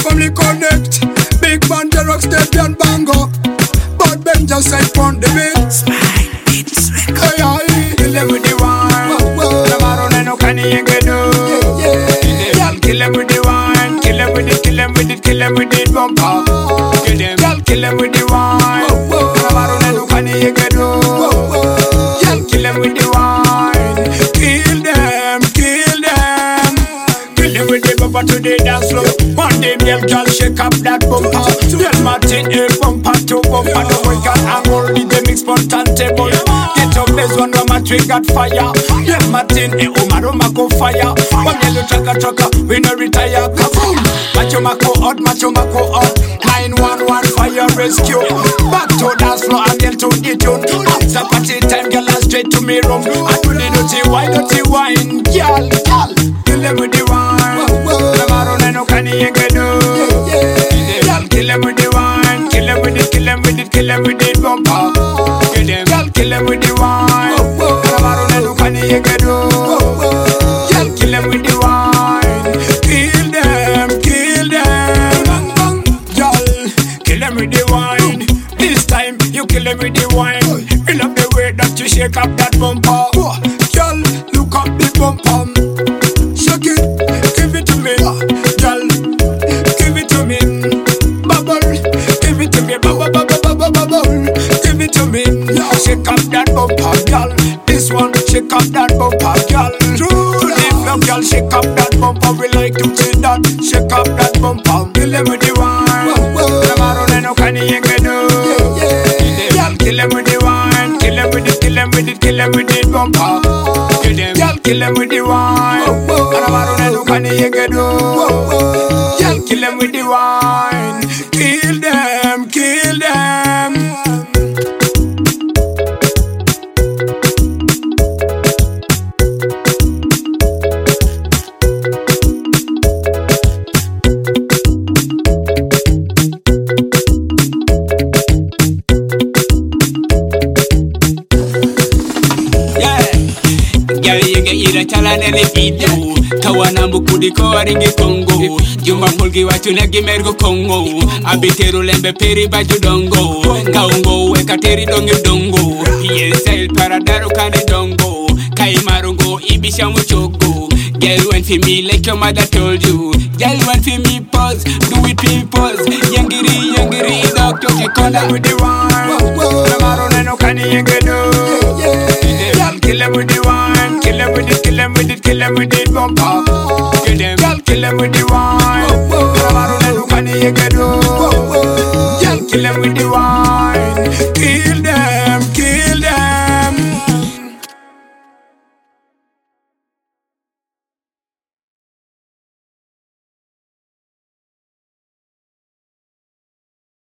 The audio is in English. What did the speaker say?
family connect. Big man, the rock, step and bango. But Ben just say on the beat. Smile, beats, record. Kill them with the wine. Namarone no kani yengedo. Kill them with the wine. Kill them with it, kill them with it, kill them with it bumper. Kill them with the wine. Namarone no kani yengedo. Kill them with the wine. Kill them, kill them. Kill them with the bumper to the dance floor. One day, girl, shake up that bumper. Tell Martin, bumper to bumper. No boy can angle the mix for turntable. Get up, there's one drama tree got fire. Tell Martin, Umaroma go fire. One yellow trucker, we no retire. Kaboom! Macho Mako out, 911 fire rescue. Back to dance floor and yell to the tune. It's a party time, girl, and straight to me room. I do the dirty wine, girl. Kill them with the wine. Namarone no kani yengedo. Kill them with the wine. Kill them with it, kill them with it, kill them with it bumper. Kill them with the wine. Namarone no kani yengedo. Kill them with the wine. Kill them, kill them. Girl, kill them with the wine. This time you kill them with the wine. We love the way that you shake up that bumper. Girl, look up the bumper. Shake it, give it to me. Girl, give it to me. Bubble, give it to me. Bubble. Give it to me. Shake up that bumper, girl. This one, shake up that bumper, girl. Girl, shake up that bumper, we like to see that. Shake up that bumper, kill them with the wine. Namarone no kani yengedo. Girl, kill them with the wine. Kill them with it, kill them with it, kill them with it bumper. Girl, kill them with the wine. Namarone no kani yengedo. Girl, kill them with the wine. Kill them, kill them. Chalane ne video kawana mukudi ko aringi Kongo Juma polgi watu na gimergo Kongo Abiteru lembe peri baju dongo Kaungo weka teri dongo PSL paradaro kane dongo Kaimarungo ibisha muchoko Girl went for me like your mother told you Girl went for me pause, do it pause Yangiri, doctor kekona with the wine Namarone no kani yengedo Kill them with the wine, kill them with it, kill them with it, kill them with it bumper. Kill them with the wine.